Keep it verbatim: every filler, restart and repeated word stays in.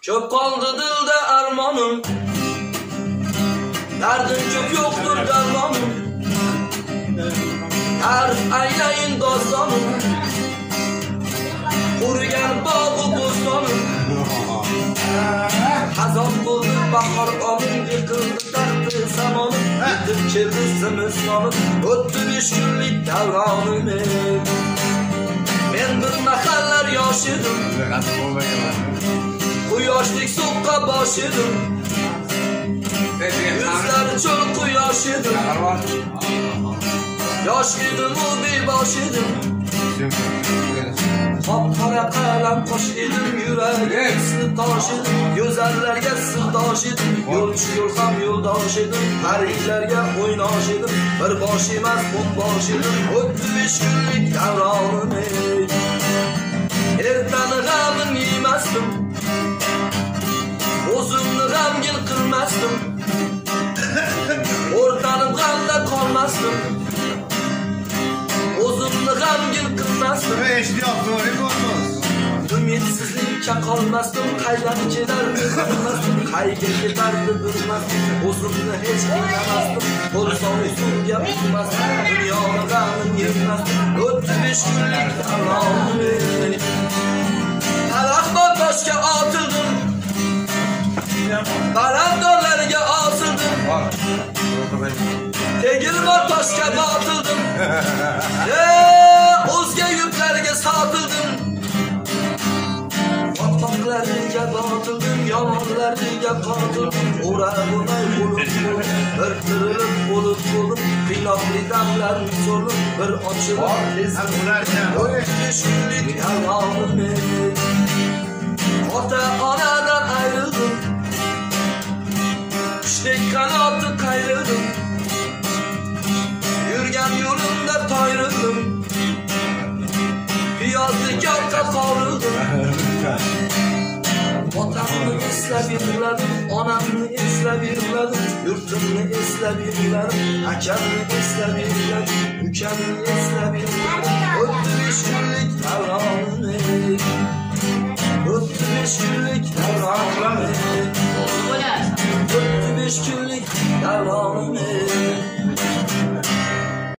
Ko'p qoldi dilda armonim, dardim ko'p yo'qdir darmonim. Tarif aylayin dostonim, qurigan bog'u bo'stonim. Hazon bo'ldi bahor olim, yiqildi taxti zamonim. Yetib keldi zimstonim, o'tdi besh kunlik davronim. Men bir mahallar yosh edim, quyoshlik so'qqa bosh edim. Yuzlari cho'l quyosh edim, yosh edim u bebosh edim. Qop-qora qalam qosh edim, yuragim isli tosh edim. Go'zallarga sirdosh edim, yo'lchi yo'l ham yo'ldosh edim. Parilarga o'ynosh edim, bir bosh emas o'n bosh edim. O'tdi besh kunlik davronim. Ertani g'amim yemasdim, o'zimni g'amgin qilmasdim. O'rtanib g'amda qolmasdim, o'zimni g'amgin qilmasdim. Umidsizlikka qolmasdim, qaydan kelardi bilmasdim, qayga ketardi bilmasdim. O'zimni hech qilmasdim, bo'lsam suvga bitmasdim, dunyoni g'amini yetmasdim. O'tdi besh kunlik davronim. Talaqbot toshga otildim, baland dog'larga osildim. Tegilmor toshga botildim, o'zga yurtlarga sotildim. Otqoqlarga botildim, yomonlarga qotildim. O'ra-o'ray bo'lib bo'lib, bir tirilib bo'lib bo'lib, qiynoqli damlarni so'rib, bir ochilib besh kunlik davronim. Ota-onadan ayrildim, qushday qanoti qayrildim. Yurgan yo'limda toyrildim, piyozli yoqqa qovrildim. Otamni eslab yig'ladim, onamni eslab yig'ladim, yurtimni eslab yig'ladim, akamni eslab yig'ladim, ukamni eslab yig'ladim. O'tdi besh kunlik davronim.